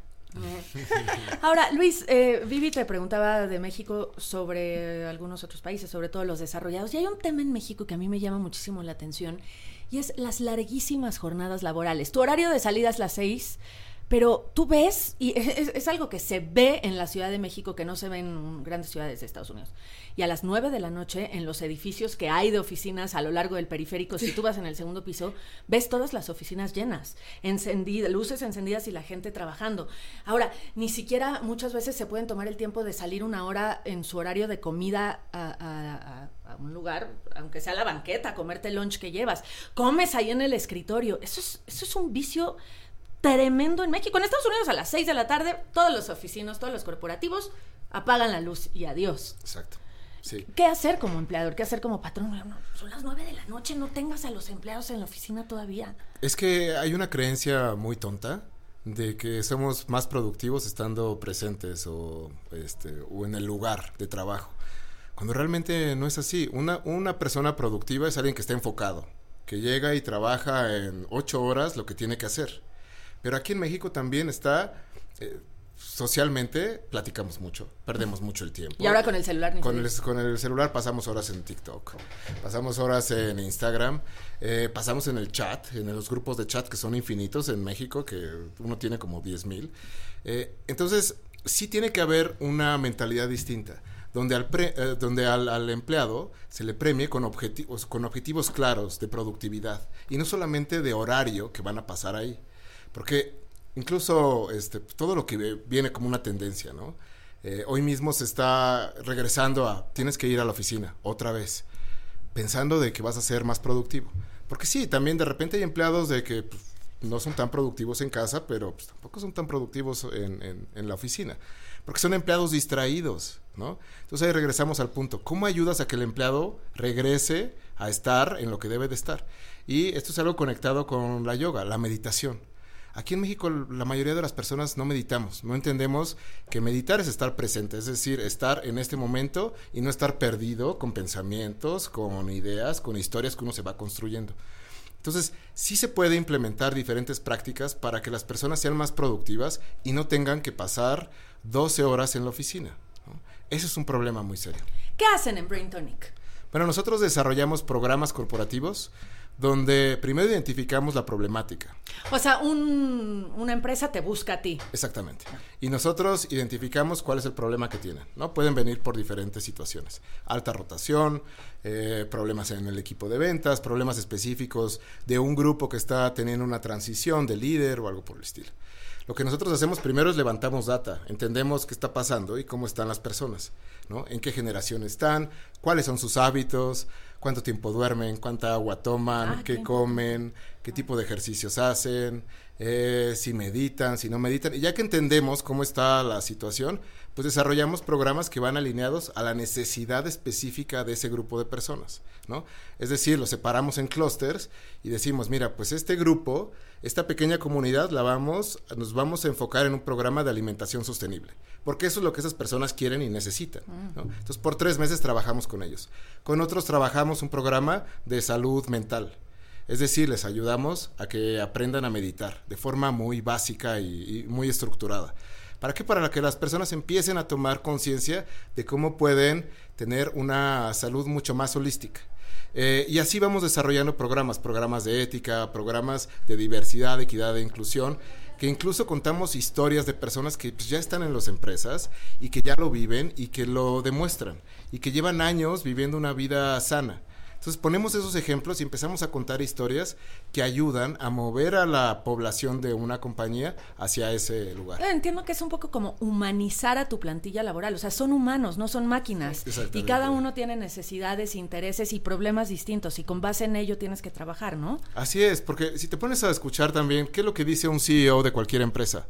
Ahora, Luis, eh, Vivi te preguntaba de México sobre algunos otros países, sobre todo los desarrollados, y hay un tema en México que a mí me llama muchísimo la atención, y es las larguísimas jornadas laborales. Tu horario de salida es las seis, pero tú ves, y es, es algo que se ve en la Ciudad de México, que no se ve en grandes ciudades de Estados Unidos, y a las nueve de la noche, en los edificios que hay de oficinas a lo largo del periférico, si tú vas en el segundo piso, ves todas las oficinas llenas, encendidas, luces encendidas y la gente trabajando. Ahora, ni siquiera muchas veces se pueden tomar el tiempo de salir una hora en su horario de comida a, a, a, a un lugar, aunque sea la banqueta, comerte el lunch que llevas. Comes ahí en el escritorio. Eso es, eso es un vicio tremendo en México. En Estados Unidos a las seis de la tarde, todos los oficinos, todos los corporativos apagan la luz y adiós. Exacto. Sí. ¿Qué hacer como empleador? ¿Qué hacer como patrón? No, son las nueve de la noche, no tengas a los empleados en la oficina todavía. Es que hay una creencia muy tonta de que somos más productivos estando presentes o, este, o en el lugar de trabajo, cuando realmente no es así. Una, una persona productiva es alguien que está enfocado, que llega y trabaja en ocho horas lo que tiene que hacer. Pero aquí en México también está... Eh, socialmente platicamos mucho, perdemos mucho el tiempo. Y ahora con el celular ni con el, con el celular pasamos horas en TikTok, pasamos horas en Instagram, eh, pasamos en el chat, en los grupos de chat que son infinitos en México, que uno tiene como diez mil. Eh, entonces, sí tiene que haber una mentalidad distinta, donde al, pre, eh, donde al, al empleado se le premie con objetivos, con objetivos claros de productividad, y no solamente de horario que van a pasar ahí, porque incluso este, todo lo que viene como una tendencia, ¿no? Eh, hoy mismo se está regresando a, tienes que ir a la oficina otra vez, pensando de que vas a ser más productivo. Porque sí, también de repente hay empleados de que pues, no son tan productivos en casa, pero pues, tampoco son tan productivos en, en, en la oficina. Porque son empleados distraídos, ¿no? Entonces ahí regresamos al punto. ¿Cómo ayudas a que el empleado regrese a estar en lo que debe de estar? Y esto es algo conectado con la yoga, la meditación. Aquí en México la mayoría de las personas no meditamos, no entendemos que meditar es estar presente, es decir, estar en este momento y no estar perdido con pensamientos, con ideas, con historias que uno se va construyendo. Entonces, sí se puede implementar diferentes prácticas para que las personas sean más productivas y no tengan que pasar doce horas en la oficina, ¿no? Ese es un problema muy serio. ¿Qué hacen en Brain Tonic? Bueno, nosotros desarrollamos programas corporativos donde primero identificamos la problemática. O sea, un, una empresa te busca a ti. Exactamente. Y nosotros identificamos cuál es el problema que tienen, ¿no? Pueden venir por diferentes situaciones. Alta rotación, eh, problemas en el equipo de ventas, problemas específicos de un grupo que está teniendo una transición de líder o algo por el estilo. Lo que nosotros hacemos primero es levantamos data, entendemos qué está pasando y cómo están las personas, ¿no? En qué generación están, cuáles son sus hábitos, cuánto tiempo duermen, cuánta agua toman, Ah, qué qué comen, qué tipo de ejercicios hacen, eh, si meditan, si no meditan. Y ya que entendemos cómo está la situación, pues desarrollamos programas que van alineados a la necesidad específica de ese grupo de personas, ¿no? Es decir, los separamos en clústeres y decimos, mira, pues este grupo, esta pequeña comunidad, la vamos, nos vamos a enfocar en un programa de alimentación sostenible, porque eso es lo que esas personas quieren y necesitan, ¿no? Entonces, por tres meses trabajamos con ellos. Con otros trabajamos un programa de salud mental. Es decir, les ayudamos a que aprendan a meditar de forma muy básica y, y muy estructurada. ¿Para qué? Para que las personas empiecen a tomar conciencia de cómo pueden tener una salud mucho más holística. Eh, y así vamos desarrollando programas, programas de ética, programas de diversidad, equidad e inclusión, que incluso contamos historias de personas que pues, ya están en las empresas y que ya lo viven y que lo demuestran y que llevan años viviendo una vida sana. Entonces ponemos esos ejemplos y empezamos a contar historias que ayudan a mover a la población de una compañía hacia ese lugar. Entiendo que es un poco como humanizar a tu plantilla laboral, o sea, son humanos, no son máquinas, y cada uno tiene necesidades, intereses y problemas distintos, y con base en ello tienes que trabajar, ¿no? Así es, porque si te pones a escuchar también, ¿qué es lo que dice un C E O de cualquier empresa?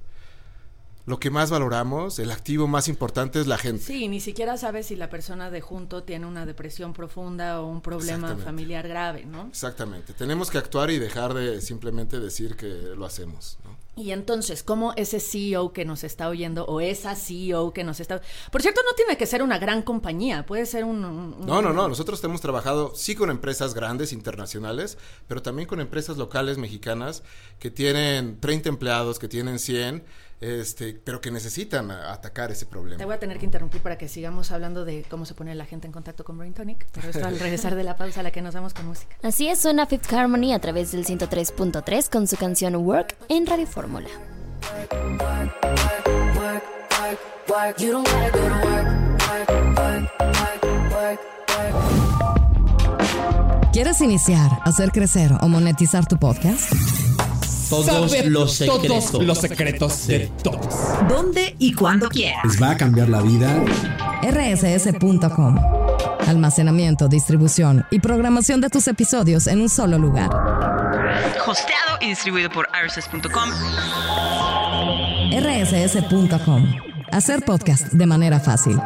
Lo que más valoramos, el activo más importante es la gente. Sí, ni siquiera sabes si la persona de junto tiene una depresión profunda o un problema familiar grave, ¿no? Exactamente. Tenemos que actuar y dejar de simplemente decir que lo hacemos, ¿no? Y entonces, ¿cómo ese C E O que nos está oyendo o esa C E O que nos está... Por cierto, no tiene que ser una gran compañía, puede ser un... un... No, no, no. Nosotros hemos trabajado sí con empresas grandes, internacionales, pero también con empresas locales mexicanas que tienen treinta empleados, que tienen cien... Este, pero que necesitan atacar ese problema. Te voy a tener que interrumpir para que sigamos hablando de cómo se pone la gente en contacto con Brain Tonic, pero esto al regresar de la pausa a la que nos vamos con música. Así es, suena Fifth Harmony a través del ciento tres punto tres con su canción Work en Radio Fórmula. ¿Quieres iniciar, hacer crecer o monetizar tu podcast? Todos Sabe los secretos. Todos los secretos de todos. ¿Dónde y cuándo quieras? Les va a cambiar la vida. R S S punto com. Almacenamiento, distribución y programación de tus episodios en un solo lugar. Hosteado y distribuido por R S S punto com. R S S punto com. Hacer podcast de manera fácil.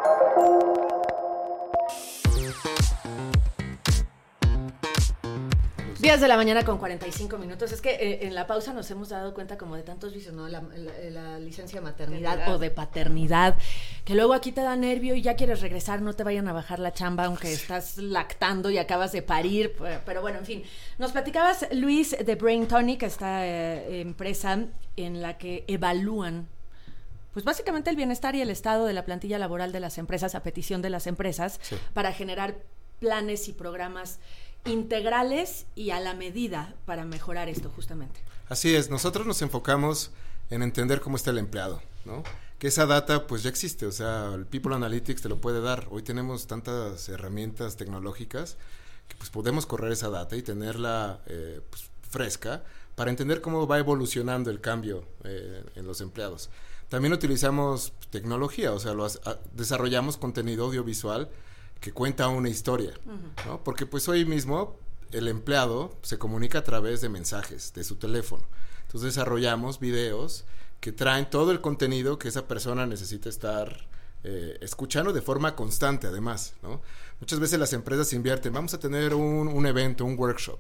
diez de la mañana con cuarenta y cinco minutos. Es que eh, en la pausa nos hemos dado cuenta como de tantos vicios, ¿no? La, la, la licencia de maternidad Maternidad. o de paternidad, que luego aquí te da nervio y ya quieres regresar, no te vayan a bajar la chamba aunque estás lactando y acabas de parir, pero bueno, en fin. Nos platicabas, Luis, de Brain Tonic, esta eh, empresa en la que evalúan pues básicamente el bienestar y el estado de la plantilla laboral de las empresas a petición de las empresas, sí, para generar planes y programas integrales y a la medida para mejorar esto justamente. Así es, nosotros nos enfocamos en entender cómo está el empleado, ¿no? Que esa data pues ya existe, o sea, el People Analytics te lo puede dar. Hoy tenemos tantas herramientas tecnológicas que pues podemos correr esa data y tenerla eh, pues, fresca para entender cómo va evolucionando el cambio eh, en los empleados. También utilizamos tecnología, o sea, lo, a, desarrollamos contenido audiovisual que cuenta una historia, uh-huh, ¿no? Porque pues hoy mismo el empleado se comunica a través de mensajes de su teléfono. Entonces desarrollamos videos que traen todo el contenido que esa persona necesita estar eh, escuchando de forma constante, además, ¿no? Muchas veces las empresas invierten, vamos a tener un, un evento, un workshop,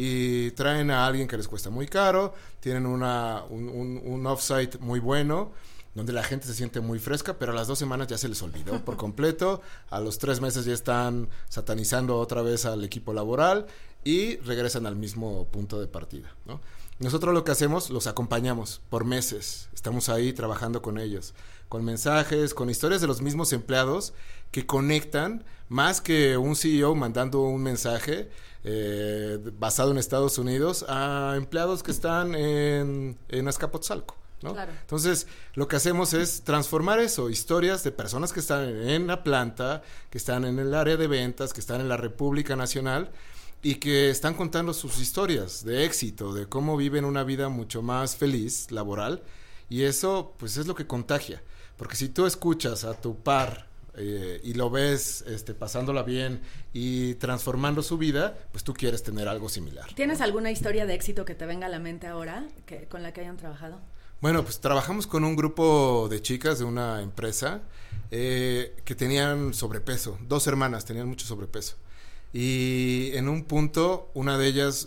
y traen a alguien que les cuesta muy caro, tienen una, un, un, un off-site muy bueno, donde la gente se siente muy fresca, pero a las dos semanas ya se les olvidó por completo, a los tres meses ya están satanizando otra vez al equipo laboral y regresan al mismo punto de partida, ¿no? Nosotros lo que hacemos, los acompañamos por meses, estamos ahí trabajando con ellos, con mensajes, con historias de los mismos empleados que conectan más que un C E O mandando un mensaje eh, basado en Estados Unidos a empleados que están en, en Azcapotzalco, ¿no? Claro. Entonces, lo que hacemos es transformar eso, historias de personas que están en, en la planta, que están en el área de ventas, que están en la República Nacional y que están contando sus historias de éxito, de cómo viven una vida mucho más feliz, laboral, y eso, pues, es lo que contagia. Porque si tú escuchas a tu par eh, y lo ves este, pasándola bien y transformando su vida, pues tú quieres tener algo similar. ¿Tienes alguna historia de éxito que te venga a la mente ahora que, con la que hayan trabajado? Bueno, pues trabajamos con un grupo de chicas de una empresa eh, que tenían sobrepeso, dos hermanas tenían mucho sobrepeso. Y en un punto, una de ellas,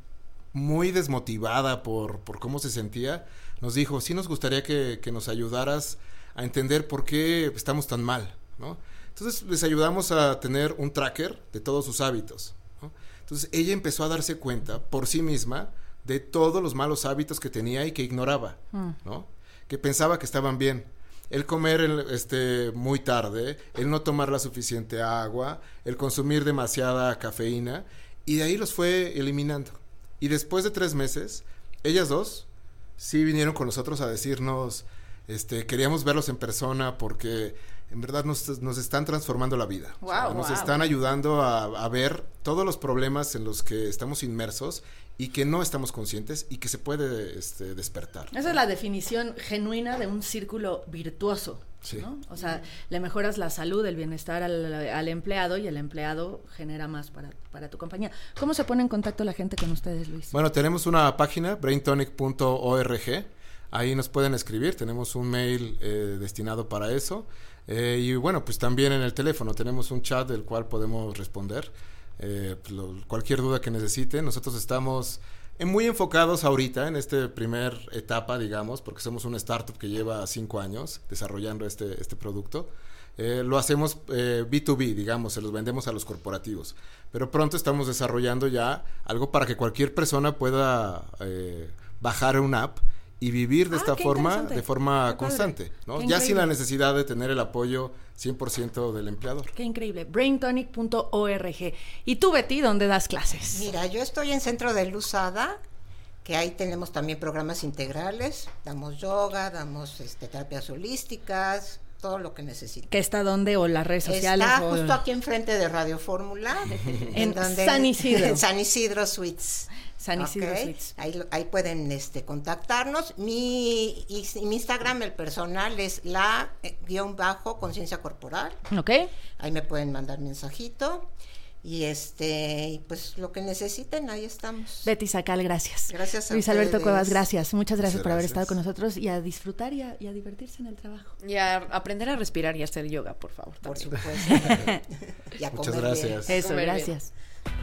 muy desmotivada por, por cómo se sentía, nos dijo, sí nos gustaría que, que nos ayudaras a entender por qué estamos tan mal, ¿no? Entonces les ayudamos a tener un tracker de todos sus hábitos, ¿no? Entonces ella empezó a darse cuenta por sí misma de todos los malos hábitos que tenía y que ignoraba, ¿no? Que pensaba que estaban bien. El comer este, muy tarde, el no tomar la suficiente agua, el consumir demasiada cafeína, y de ahí los fue eliminando. Y después de tres meses, ellas dos sí vinieron con nosotros a decirnos, este, queríamos verlos en persona porque en verdad nos, nos están transformando la vida. Wow, o sea, nos wow. están ayudando a, a ver todos los problemas en los que estamos inmersos y que no estamos conscientes y que se puede este, despertar. Esa es la definición genuina de un círculo virtuoso, sí. ¿no? O sea, le mejoras la salud, el bienestar al, al empleado y el empleado genera más para, para tu compañía. ¿Cómo se pone en contacto la gente con ustedes, Luis? Bueno, tenemos una página, brain tonic punto org. Ahí nos pueden escribir, tenemos un mail eh, destinado para eso. Eh, y bueno, pues también en el teléfono tenemos un chat del cual podemos responder. Eh, lo, cualquier duda que necesiten. Nosotros estamos en muy enfocados ahorita en esta primer etapa, digamos, porque somos una startup que lleva cinco años desarrollando este, este producto. Eh, lo hacemos eh, B dos B, digamos, se los vendemos a los corporativos, pero pronto estamos desarrollando ya algo para que cualquier persona pueda eh, bajar una app y vivir de ah, esta forma, de forma qué constante, ¿no? Qué Ya sin la increíble. necesidad de tener el apoyo cien por ciento del empleador. Qué increíble. brain tonic punto org. ¿Y tú, Betty, dónde das clases? Mira, yo estoy en Centro de Luz Ada, que ahí tenemos también programas integrales, damos yoga, damos este, terapias holísticas, todo lo que necesiten. ¿Qué está dónde o las redes sociales? Está o... justo aquí enfrente de Radio Fórmula. en San Isidro. En San Isidro Suites. San Isidro Okay. Suites. Ahí, ahí pueden este, contactarnos. Mi, y, mi Instagram, el personal, es la eh, guión bajo conciencia corporal. Ok. Ahí me pueden mandar mensajito. Y este, y pues lo que necesiten, ahí estamos. Betty Sacal, gracias. Gracias a Luis Alberto ustedes. Cuevas, gracias. Muchas gracias Muchas por haber gracias. estado con nosotros y a disfrutar y a, y a divertirse en el trabajo. Y a aprender a respirar y a hacer yoga, por favor. Por también. supuesto. Y a Muchas comer gracias. bien. Eso, Comer bien. gracias.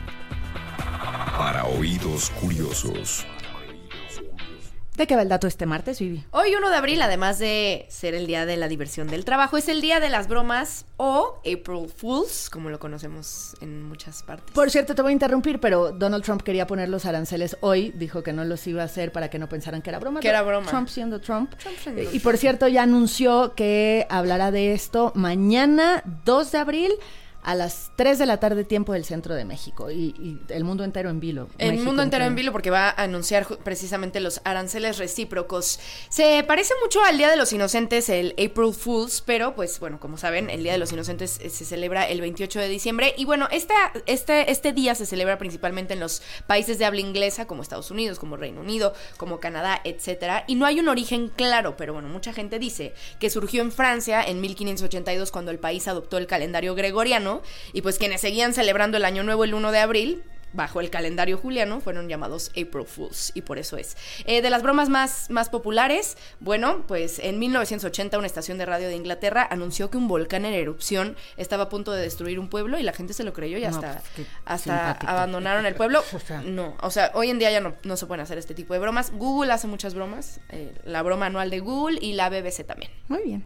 Para oídos curiosos. ¿De qué va el dato este martes, Vivi? Hoy, uno de abril, además de ser el día de la diversión del trabajo, es el día de las bromas o April Fools, como lo conocemos en muchas partes. Por cierto, te voy a interrumpir, pero Donald Trump quería poner los aranceles hoy, dijo que no los iba a hacer para que no pensaran que era broma. Que era broma. Trump siendo Trump. Trump siendo Eh, y Trump. por cierto, ya anunció que hablará de esto mañana, dos de abril, a las tres de la tarde, tiempo del centro de México. Y, y el mundo entero en vilo. El México mundo entero en vilo, porque va a anunciar ju- precisamente los aranceles recíprocos. Se parece mucho al Día de los Inocentes, el April Fools, pero pues bueno, como saben, el Día de los Inocentes eh, se celebra el veintiocho de diciembre. Y bueno, este, este, este día se celebra principalmente en los países de habla inglesa, como Estados Unidos, como Reino Unido, como Canadá, etcétera. Y no hay un origen claro, pero bueno, mucha gente dice que surgió en Francia en mil quinientos ochenta y dos, cuando el país adoptó el calendario gregoriano. Y pues quienes seguían celebrando el Año Nuevo el uno de abril, bajo el calendario juliano, fueron llamados April Fools, y por eso es. Eh, de las bromas más, más populares, bueno, pues en mil novecientos ochenta una estación de radio de Inglaterra anunció que un volcán en erupción estaba a punto de destruir un pueblo y la gente se lo creyó y No, hasta, pues, qué hasta simpático. abandonaron el pueblo. O sea. No, o sea, hoy en día ya no, no se pueden hacer este tipo de bromas. Google hace muchas bromas, eh, la broma anual de Google y la B B C también. Muy bien.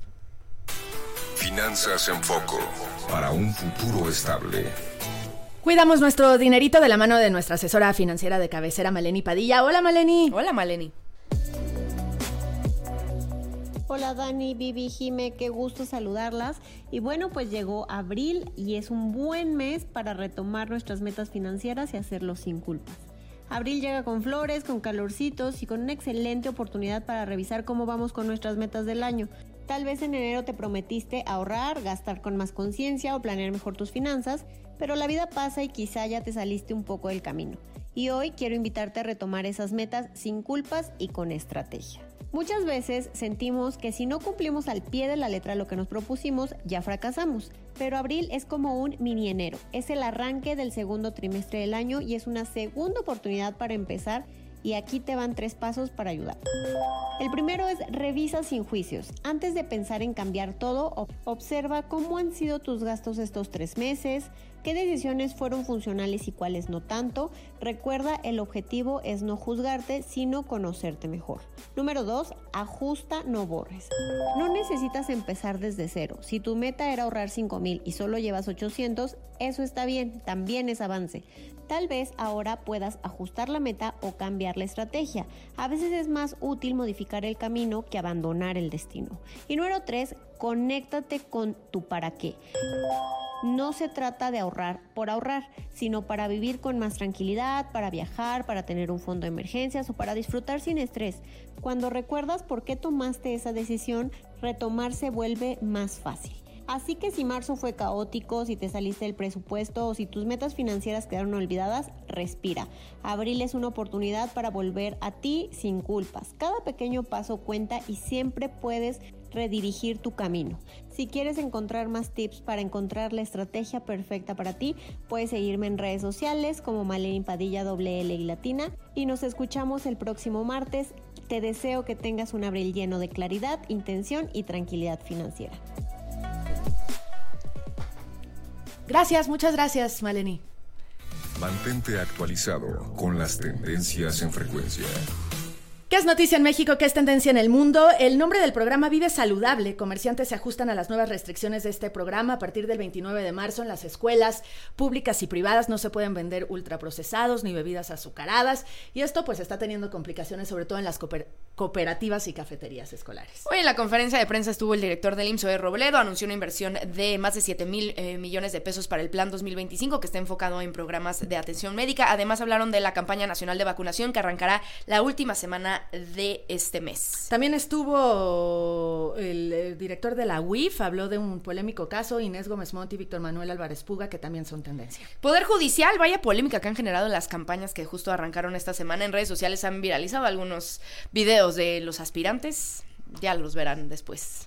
Finanzas en foco. Para un futuro estable. Cuidamos nuestro dinerito de la mano de nuestra asesora financiera de cabecera, Maleni Padilla. Hola, Maleni. Hola, Maleni. Hola Dani, Vivi, Jime, qué gusto saludarlas. Y bueno, pues llegó abril y es un buen mes para retomar nuestras metas financieras y hacerlo sin culpas. Abril llega con flores, con calorcitos y con una excelente oportunidad para revisar cómo vamos con nuestras metas del año. Tal vez en enero te prometiste ahorrar, gastar con más conciencia o planear mejor tus finanzas, pero la vida pasa y quizá ya te saliste un poco del camino. Y hoy quiero invitarte a retomar esas metas sin culpas y con estrategia. Muchas veces sentimos que si no cumplimos al pie de la letra lo que nos propusimos, ya fracasamos. Pero abril es como un mini enero. Es el arranque del segundo trimestre del año y es una segunda oportunidad para empezar. Y aquí te van tres pasos para ayudar. El primero es revisa sin juicios. Antes de pensar en cambiar todo, observa cómo han sido tus gastos estos tres meses, qué decisiones fueron funcionales y cuáles no tanto. Recuerda, el objetivo es no juzgarte, sino conocerte mejor. Número dos, ajusta, no borres. No necesitas empezar desde cero. Si tu meta era ahorrar cinco mil y solo llevas ochocientos, eso está bien, también es avance. Tal vez ahora puedas ajustar la meta o cambiar la estrategia. A veces es más útil modificar el camino que abandonar el destino. Y número tres, conéctate con tu para qué. No se trata de ahorrar por ahorrar, sino para vivir con más tranquilidad, para viajar, para tener un fondo de emergencias o para disfrutar sin estrés. Cuando recuerdas por qué tomaste esa decisión, retomar se vuelve más fácil. Así que si marzo fue caótico, si te saliste del presupuesto o si tus metas financieras quedaron olvidadas, respira. Abril es una oportunidad para volver a ti sin culpas. Cada pequeño paso cuenta y siempre puedes redirigir tu camino. Si quieres encontrar más tips para encontrar la estrategia perfecta para ti, puedes seguirme en redes sociales como Maleni Padilla doble L y latina y nos escuchamos el próximo martes. Te deseo que tengas un abril lleno de claridad, intención y tranquilidad financiera. Gracias, muchas gracias, Maleni. Mantente actualizado con las tendencias en frecuencia. ¿Qué es noticia en México? ¿Qué es tendencia en el mundo? El nombre del programa Vive Saludable. Comerciantes se ajustan a las nuevas restricciones de este programa. A partir del veintinueve de marzo en las escuelas públicas y privadas no se pueden vender ultraprocesados ni bebidas azucaradas. Y esto pues está teniendo complicaciones sobre todo en las cooper- cooperativas y cafeterías escolares. Hoy en la conferencia de prensa estuvo el director del I M S S, Zoé Robledo. Anunció una inversión de más de siete mil eh, millones de pesos para el Plan dos mil veinticinco que está enfocado en programas de atención médica. Además hablaron de la campaña nacional de vacunación que arrancará la última semana de este mes. También estuvo el, el director de la U I F, habló de un polémico caso, Inés Gómez Montt y Víctor Manuel Álvarez Puga, que también son tendencia. Poder Judicial, vaya polémica que han generado las campañas que justo arrancaron esta semana. En redes sociales han viralizado algunos videos de los aspirantes, ya los verán después.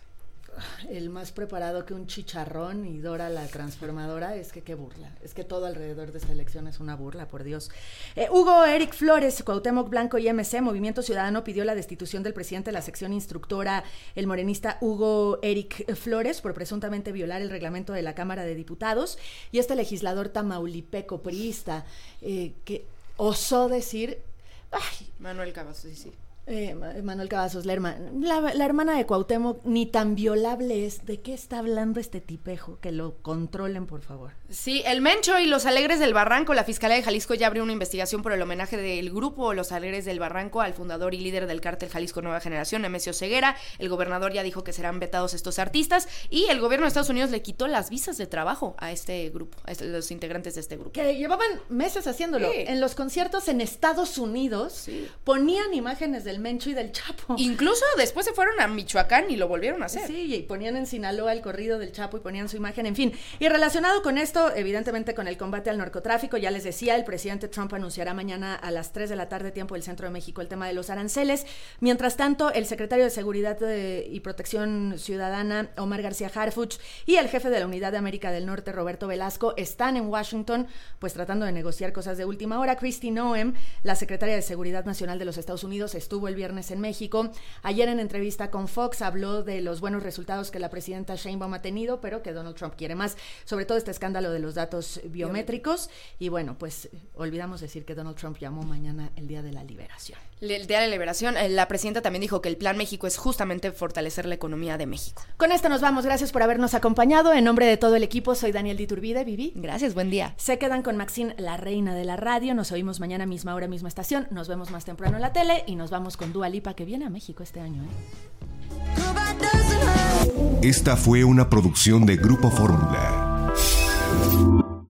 El más preparado que un chicharrón y Dora la transformadora, es que qué burla, es que todo alrededor de esta elección es una burla, por Dios. Eh, Hugo Eric Flores, Cuauhtémoc Blanco y M C, Movimiento Ciudadano pidió la destitución del presidente de la sección instructora, el morenista Hugo Eric Flores, por presuntamente violar el reglamento de la Cámara de Diputados, y este legislador tamaulipeco priista eh, que osó decir... Ay, Manuel Cavazos, sí, sí. Eh, Manuel Cavazos, la hermana, la, la hermana de Cuauhtémoc, ni tan violable es. ¿De qué está hablando este tipejo? Que lo controlen, por favor. Sí, el Mencho y los Alegres del Barranco. La Fiscalía de Jalisco ya abrió una investigación por el homenaje del grupo Los Alegres del Barranco al fundador y líder del cártel Jalisco Nueva Generación, Nemesio Ceguera. El gobernador ya dijo que serán vetados estos artistas y el gobierno de Estados Unidos le quitó las visas de trabajo a este grupo, a los integrantes de este grupo. Que llevaban meses haciéndolo. Sí. En los conciertos en Estados Unidos sí. ponían imágenes del Mencho y del Chapo. Incluso después se fueron a Michoacán y lo volvieron a hacer. Sí, y ponían en Sinaloa el corrido del Chapo y ponían su imagen, en fin. Y relacionado con esto, evidentemente con el combate al narcotráfico, ya les decía, el presidente Trump anunciará mañana a las tres de la tarde, tiempo del Centro de México, el tema de los aranceles. Mientras tanto, el secretario de Seguridad de, y Protección Ciudadana, Omar García Harfuch, y el jefe de la Unidad de América del Norte, Roberto Velasco, están en Washington, pues tratando de negociar cosas de última hora. Kristi Noem, la secretaria de Seguridad Nacional de los Estados Unidos, estuvo el viernes en México. Ayer en entrevista con Fox habló de los buenos resultados que la presidenta Sheinbaum ha tenido, pero que Donald Trump quiere más, sobre todo este escándalo de los datos biométricos. Y bueno, pues olvidamos decir que Donald Trump llamó mañana el Día de la Liberación. El Día de la Liberación, la presidenta también dijo que el Plan México es justamente fortalecer la economía de México. Con esto nos vamos, gracias por habernos acompañado. En nombre de todo el equipo, soy Daniel Diturbide, Vivi. Gracias, buen día. Se quedan con Maxine, la reina de la radio. Nos oímos mañana misma hora, misma estación. Nos vemos más temprano en la tele y nos vamos con Dua Lipa, que viene a México este año, ¿eh? Esta fue una producción de Grupo Fórmula.